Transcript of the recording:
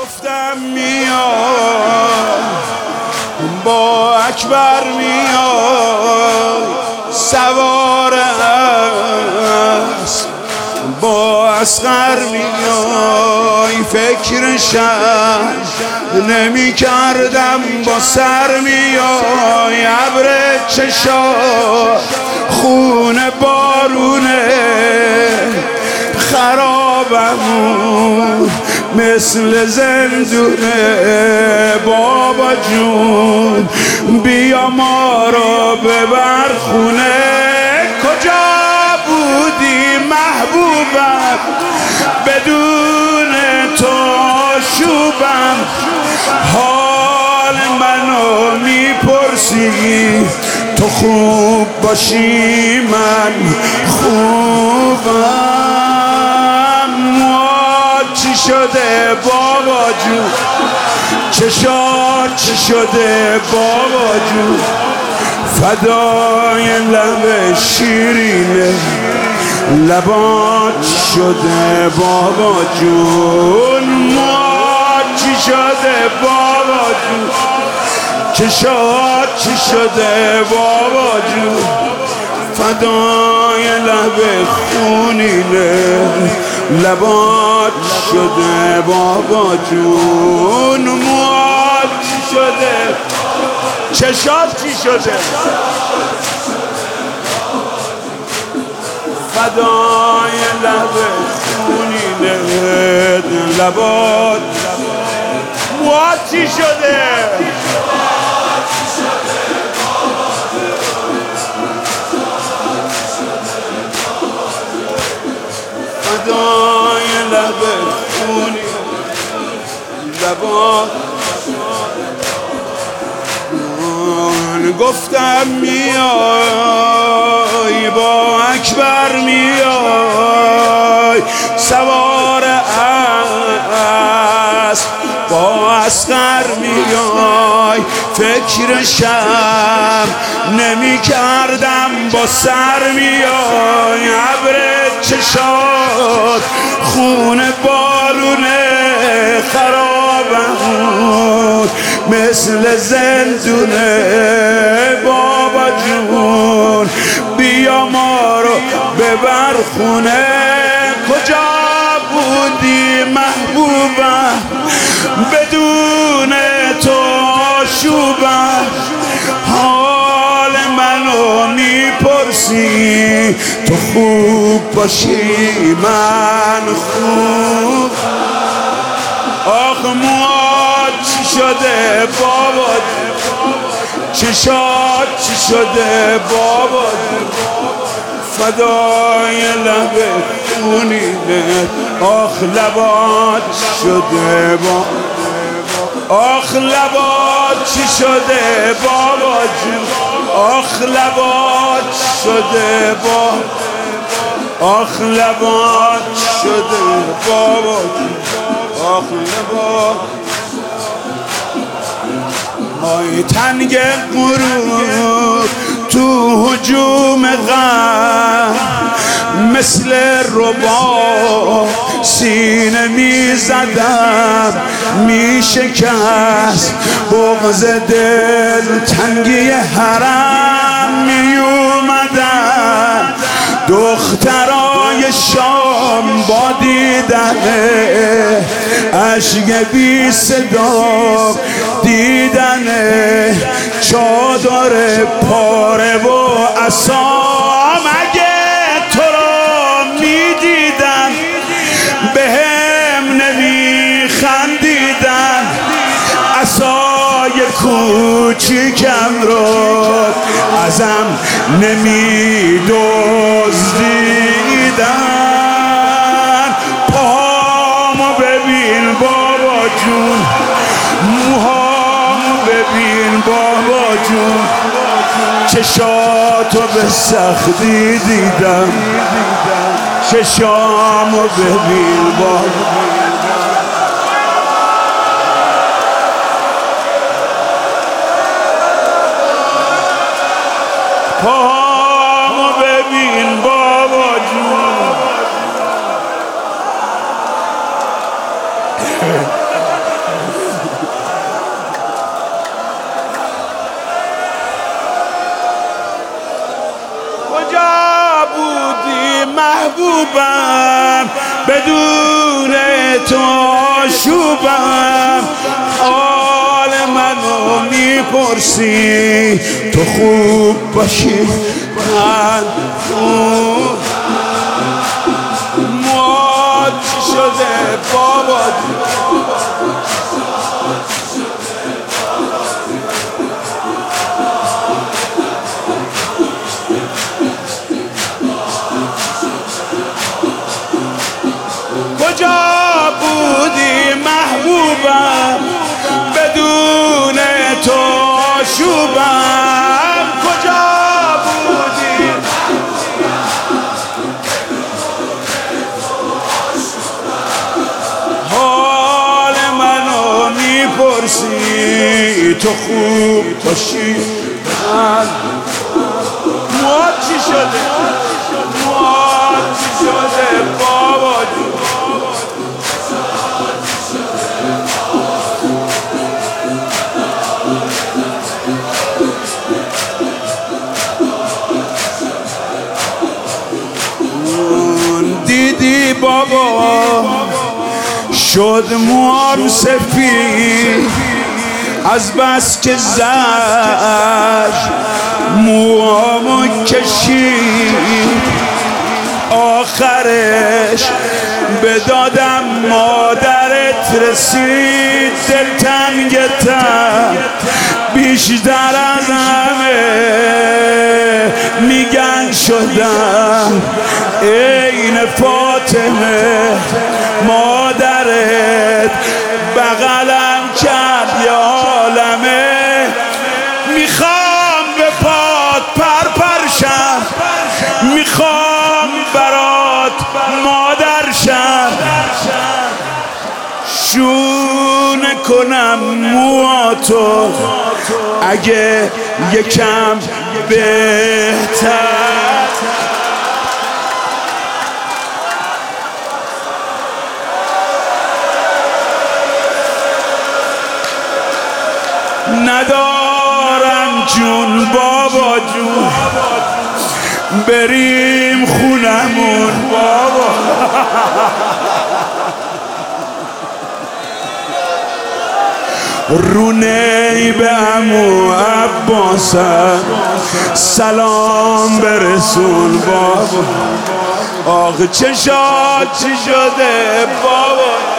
گفتم میای با اکبر میای سوار اسب با اصغر میای فکرشم نمی کردم با سر میای ابر چشا خون بارونه خرابمون مثل زندونه بابا جون بیا ما رو ببر خونه کجا بودی محبوبم بدون تو شوبم حال منو میپرسی تو خوب باشی من خوبم چی شده بابا جون چشات چی شده بابا جون فدای لب شیرینه لبات چی شده بابا جون چی شده بابا جون چشات چی شده بابا جون فدای لب خونینه لبات شده بابا جون موات چی شده چشات چی شده فدای لب خونینه لبات موات چی شده فدای لب خونی لبات گفتم میای با اکبر میای سوار اسب با اصغر میای فکرشم نمی کردم با سر میای ابر چشات خون بارونه خرابم مثل زندونه بابا جون بیا ما رو ببر خونه کجا بودی محبوبم بدون تو شوبم حال منو میپرسی تو خوب باشی من خوب آخ موات چی شده بابا چشات چی شده بابا فدای لب خونینه آخ لبات شده بابا آخ لبات چی شده بابا جون آخ لبات شده بابا آخ لبات شده بابا آخ لبات های تنگ غروب تو هجوم غم مثل ربا سینه میزدم میشکست بغض دل تنگی حرم میومدن دخترای شام با دیدنه عشق بی صدا دیدنه چادر پاره و عصام اگه تو رو میدیدن بهم نمیخندیدن عصای کوچیکم رو ازم نمیدزدیدن پاهامو ببین بابا جون موهامو ببین بابا جون چشاتو به سختی دیدم چشامو ببین بابا پاهامو ببین بابا جون محبوبم، بدون تو آشوبم. حال منو میپرسی تو خوب باشی، من خوب. مواد چی شده بابا؟ کجا بودی محبوبم، بدون تو آشوبم. کجا بودی حال منو میپرسی تو خوب باشی، من مواد چی شده؟ مواد چی شده بابا جون؟ دیدی بابا شد موام سفید از بس که زد موامو کشید. آخرش به دادم مادرت رسید. دلتنگتم بیشتر از همه میگن شدم عین فاطمه. مادرت بغلم کرد یه عالمه. میخوام به پات پرپرشم، میخوام برات مادر شم. شونه کنم مواتو اگه یکم بهتر. ندارم جون بابا جون، بریم خونمون بابا. رونه به عمو عباسم سلام برسون بابا. آخه چشات چی شده بابا؟